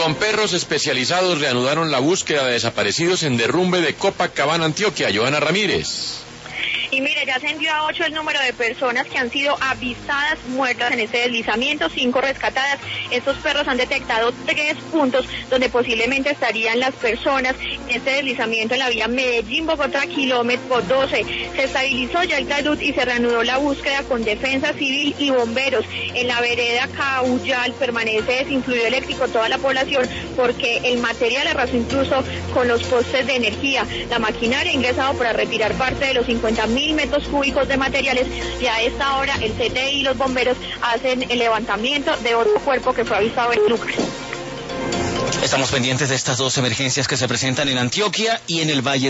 Con perros especializados reanudaron la búsqueda de desaparecidos en derrumbe de Copacabana, Antioquia. Johanna Ramírez. Y mire, ya ascendió a 8 el número de personas que han sido avistadas muertas en este deslizamiento, 5 rescatadas. Estos perros han detectado 3 puntos donde posiblemente estarían las personas en este deslizamiento en la vía Medellín-Bogotá, kilómetro 12. Se estabilizó ya el talud y se reanudó la búsqueda con defensa civil y bomberos. En la vereda Caullal permanece desinfluido eléctrico toda la población porque el material arrasó incluso con los postes de energía. La maquinaria ha ingresado para retirar parte de los 50.000 metros cúbicos de materiales y a esta hora el CTI y los bomberos hacen el levantamiento de otro cuerpo que fue avistado en el lugar. Estamos pendientes de estas 2 emergencias que se presentan en Antioquia y en el Valle